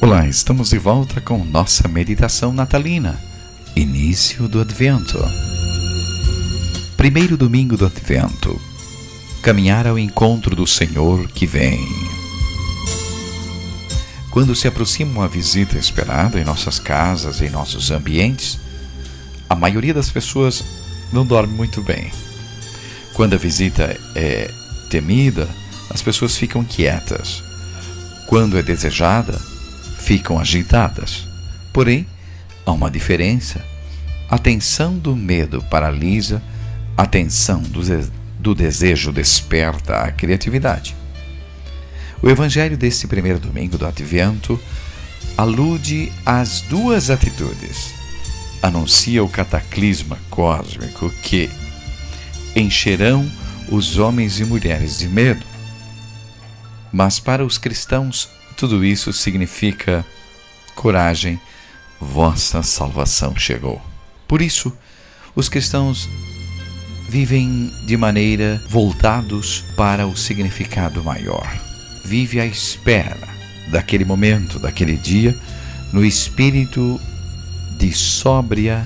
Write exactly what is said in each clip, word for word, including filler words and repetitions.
Olá, estamos de volta com nossa meditação natalina, início do Advento. Primeiro domingo do Advento, caminhar ao encontro do Senhor que vem. Quando se aproxima uma visita esperada em nossas casas, em nossos ambientes, a maioria das pessoas não dorme muito bem. Quando a visita é temida, as pessoas ficam quietas. Quando é desejada, ficam agitadas. Porém, há uma diferença. A tensão do medo paralisa, a tensão do, do desejo desperta a criatividade. O evangelho deste primeiro domingo do Advento alude às duas atitudes. Anuncia o cataclisma cósmico que encherão os homens e mulheres de medo. Mas para os cristãos, tudo isso significa coragem, vossa salvação chegou. Por isso, os cristãos vivem de maneira voltados para o significado maior. Vive à espera daquele momento, daquele dia, no espírito de sóbria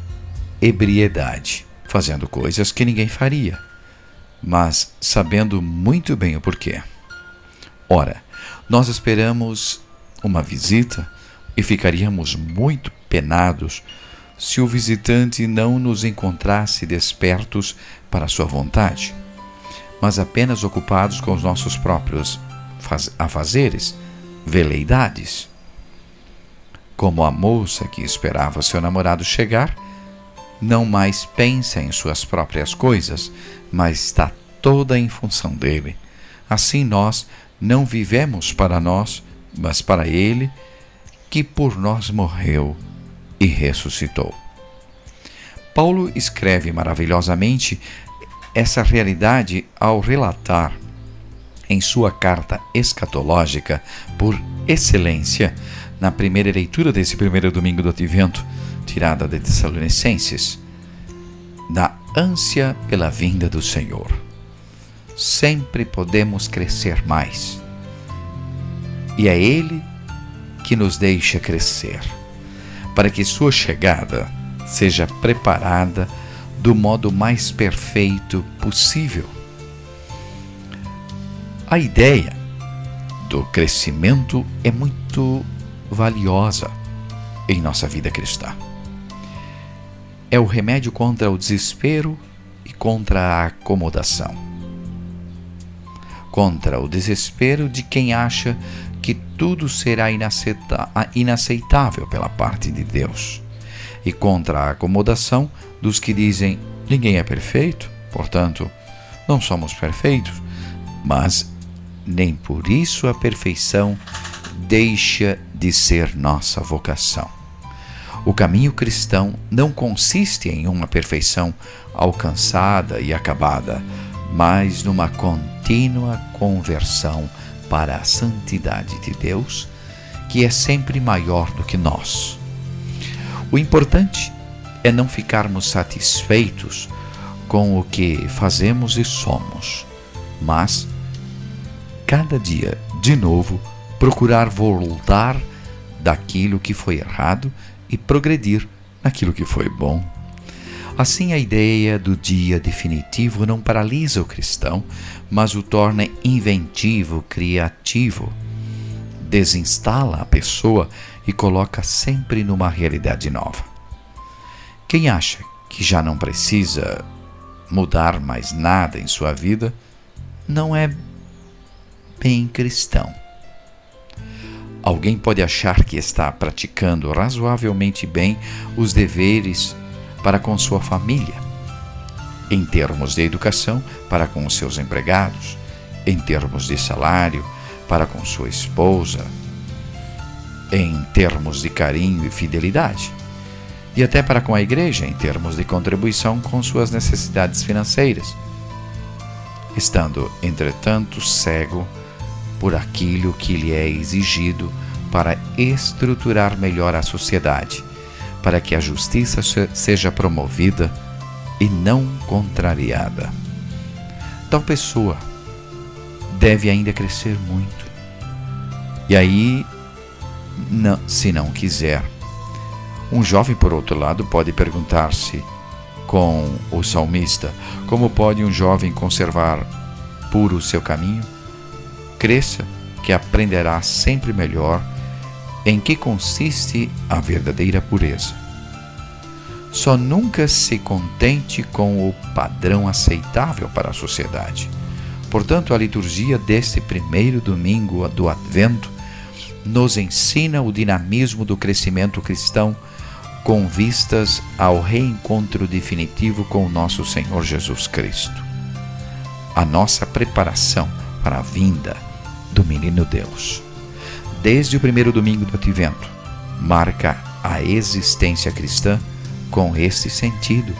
ebriedade, fazendo coisas que ninguém faria, mas sabendo muito bem o porquê. Ora, nós esperamos uma visita e ficaríamos muito penados se o visitante não nos encontrasse despertos para a sua vontade, mas apenas ocupados com os nossos próprios afazeres, veleidades. Como a moça que esperava seu namorado chegar, não mais pensa em suas próprias coisas, mas está toda em função dele. Assim nós não vivemos para nós, mas para Ele, que por nós morreu e ressuscitou. Paulo escreve maravilhosamente essa realidade ao relatar em sua carta escatológica por excelência, na primeira leitura desse primeiro domingo do Advento, tirada de Tessalonicenses, da ânsia pela vinda do Senhor. Sempre podemos crescer mais. E é Ele que nos deixa crescer, para que sua chegada seja preparada do modo mais perfeito possível. A ideia do crescimento é muito valiosa em nossa vida cristã. É o remédio contra o desespero e contra a acomodação. Contra o desespero de quem acha que tudo será inaceitável pela parte de Deus, e contra a acomodação dos que dizem: ninguém é perfeito, portanto, não somos perfeitos, mas nem por isso a perfeição deixa de ser nossa vocação. O caminho cristão não consiste em uma perfeição alcançada e acabada, mas numa contínua conversão para a santidade de Deus, que é sempre maior do que nós. O importante é não ficarmos satisfeitos com o que fazemos e somos, mas, cada dia, de novo, procurar voltar daquilo que foi errado e progredir naquilo que foi bom. Assim, a ideia do dia definitivo não paralisa o cristão, mas o torna inventivo, criativo. Desinstala a pessoa e coloca sempre numa realidade nova. Quem acha que já não precisa mudar mais nada em sua vida, não é bem cristão. Alguém pode achar que está praticando razoavelmente bem os deveres para com sua família, em termos de educação para com os seus empregados, em termos de salário para com sua esposa, em termos de carinho e fidelidade, e até para com a igreja em termos de contribuição com suas necessidades financeiras, estando, entretanto, cego por aquilo que lhe é exigido para estruturar melhor a sociedade, para que a justiça seja promovida e não contrariada. Tal pessoa deve ainda crescer muito. E aí não, se não quiser. Um jovem, por outro lado, pode perguntar-se com o salmista: como pode um jovem conservar puro o seu caminho? Cresça que aprenderá sempre melhor em que consiste a verdadeira pureza. Só nunca se contente com o padrão aceitável para a sociedade. Portanto, a liturgia deste primeiro domingo do Advento nos ensina o dinamismo do crescimento cristão com vistas ao reencontro definitivo com o nosso Senhor Jesus Cristo. A nossa preparação para a vinda do Menino Deus, desde o primeiro domingo do Advento, marca a existência cristã com este sentido.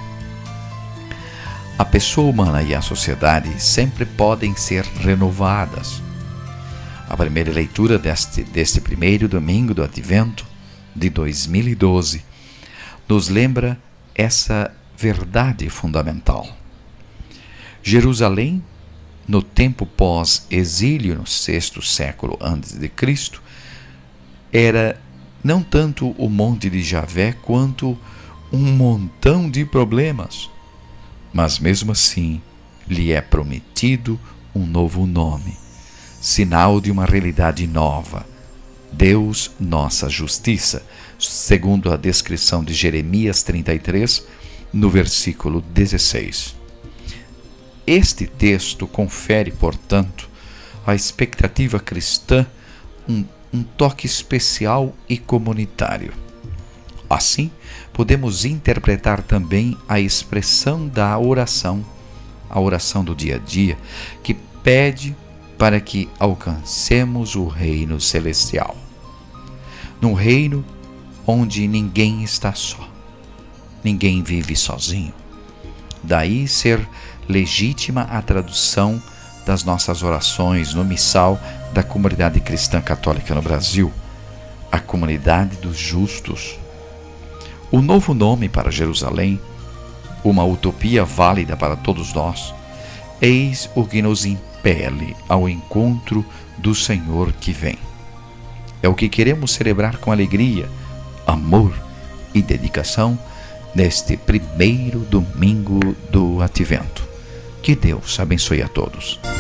A pessoa humana e a sociedade sempre podem ser renovadas. A primeira leitura deste, deste primeiro domingo do Advento de dois mil e doze nos lembra essa verdade fundamental. Jerusalém, no tempo pós-exílio, no sexto século antes de Cristo, era não tanto o Monte de Javé quanto um montão de problemas, mas mesmo assim lhe é prometido um novo nome, sinal de uma realidade nova: Deus, nossa justiça, segundo a descrição de Jeremias trinta e três, no versículo dezesseis. Este texto confere, portanto, à expectativa cristã um, um toque especial e comunitário. Assim, podemos interpretar também a expressão da oração, a oração do dia a dia, que pede para que alcancemos o reino celestial. Num reino onde ninguém está só, ninguém vive sozinho. Daí ser legítima a tradução das nossas orações no missal da comunidade cristã católica no Brasil, a comunidade dos justos. O novo nome para Jerusalém, uma utopia válida para todos nós, eis o que nos impele ao encontro do Senhor que vem. É o que queremos celebrar com alegria, amor e dedicação neste primeiro domingo do Advento. Que Deus abençoe a todos.